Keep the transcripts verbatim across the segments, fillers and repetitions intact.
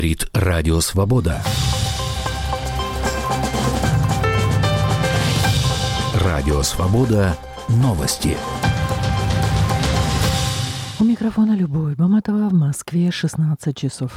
Говорит Радио Свобода. Радио Свобода. Новости. У микрофона Любовь Баматова, в Москве шестнадцать часов.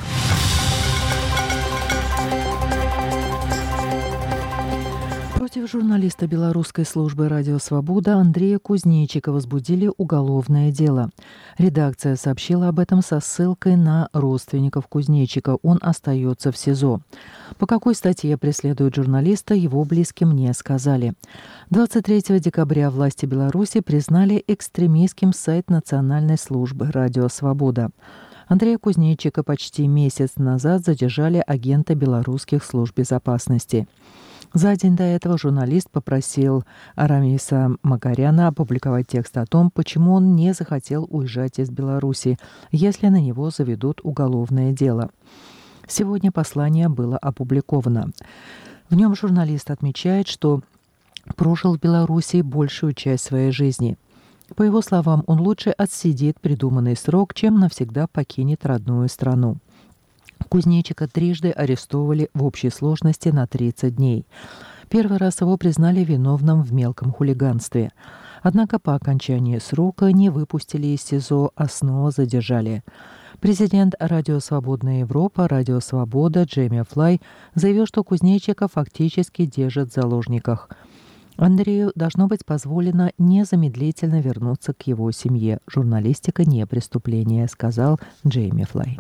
Против журналиста белорусской службы «Радио Свобода» Андрея Кузнечика возбудили уголовное дело. Редакция сообщила об этом со ссылкой на родственников Кузнечика. Он остается в СИЗО. По какой статье преследуют журналиста, его близким не сказали. двадцать третьего декабря власти Беларуси признали экстремистским сайт Национальной службы «Радио Свобода». Андрея Кузнечика почти месяц назад задержали агента белорусских служб безопасности. За день до этого журналист попросил Арамиса Магаряна опубликовать текст о том, почему он не захотел уезжать из Беларуси, если на него заведут уголовное дело. Сегодня послание было опубликовано. В нем журналист отмечает, что прожил в Беларуси большую часть своей жизни. По его словам, он лучше отсидит придуманный срок, чем навсегда покинет родную страну. Кузнечика трижды арестовывали в общей сложности на тридцать дней. Первый раз его признали виновным в мелком хулиганстве. Однако по окончании срока не выпустили из СИЗО, а снова задержали. Президент Радио Свободная Европа, Радио Свобода Джейми Флай заявил, что Кузнечика фактически держат в заложниках. Андрею должно быть позволено незамедлительно вернуться к его семье. Журналистика не преступление, сказал Джейми Флай.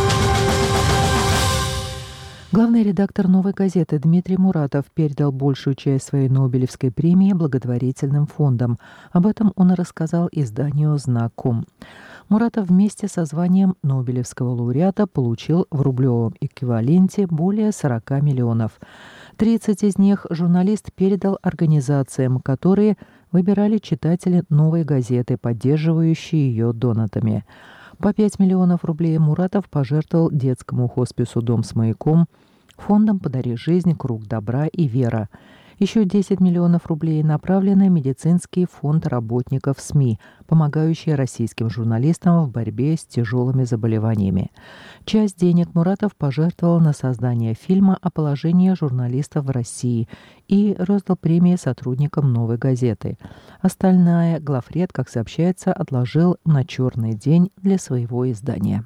Главный редактор «Новой газеты» Дмитрий Муратов передал большую часть своей Нобелевской премии благотворительным фондам. Об этом он рассказал изданию «Знак.ком». Муратов вместе со званием Нобелевского лауреата получил в рублевом эквиваленте более сорок миллионов. тридцать из них журналист передал организациям, которые выбирали читатели «Новой газеты», поддерживающие ее донатами. По пять миллионов рублей Муратов пожертвовал детскому хоспису «Дом с маяком», фондам «Подари жизнь», «Круг добра» и «Вера». Еще десять миллионов рублей направлены в медицинский фонд работников СМИ, помогающий российским журналистам в борьбе с тяжелыми заболеваниями. Часть денег Муратов пожертвовал на создание фильма о положении журналистов в России и роздал премии сотрудникам «Новой газеты». Остальное главред, как сообщается, отложил на черный день для своего издания.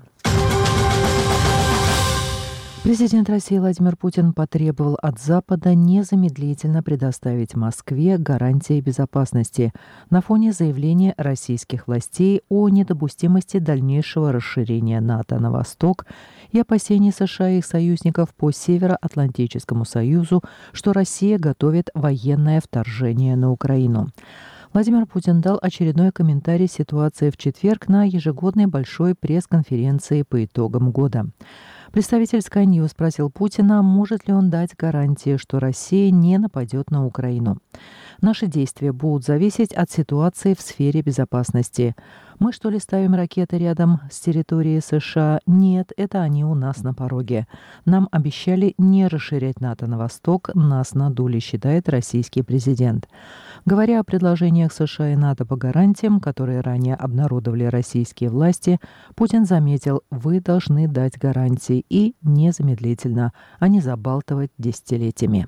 Президент России Владимир Путин потребовал от Запада незамедлительно предоставить Москве гарантии безопасности на фоне заявления российских властей о недопустимости дальнейшего расширения НАТО на восток и опасений США и их союзников по Североатлантическому союзу, что Россия готовит военное вторжение на Украину. Владимир Путин дал очередной комментарий ситуации в четверг на ежегодной большой пресс-конференции по итогам года. Представитель Sky News спросил Путина, может ли он дать гарантии, что Россия не нападет на Украину. Наши действия будут зависеть от ситуации в сфере безопасности. Мы что ли ставим ракеты рядом с территорией США? Нет, это они у нас на пороге. Нам обещали не расширять НАТО на восток, нас надули, считает российский президент. Говоря о предложениях США и НАТО по гарантиям, которые ранее обнародовали российские власти, Путин заметил, вы должны дать гарантии и незамедлительно, а не забалтывать десятилетиями.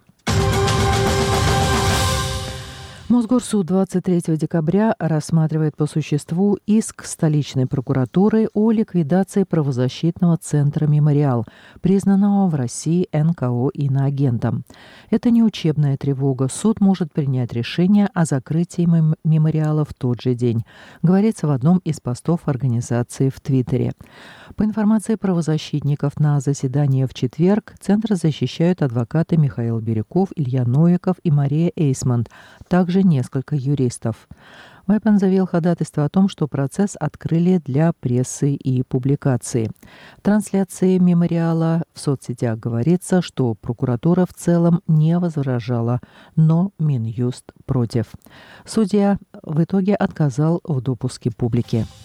Мосгорсуд двадцать третьего декабря рассматривает по существу иск столичной прокуратуры о ликвидации правозащитного центра «Мемориал», признанного в России эн ка о иноагентом. Это не учебная тревога. Суд может принять решение о закрытии мем- «Мемориала» в тот же день, говорится в одном из постов организации в Твиттере. По информации правозащитников, на заседании в четверг Центр защищают адвокаты Михаил Бирюков, Илья Новиков и Мария Эйсмонт, также несколько юристов. Вайпен заявил ходатайство о том, что процесс открыли для прессы и публикации. В трансляции «Мемориала» в соцсетях говорится, что прокуратура в целом не возражала, но Минюст против. Судья в итоге отказал в допуске публики.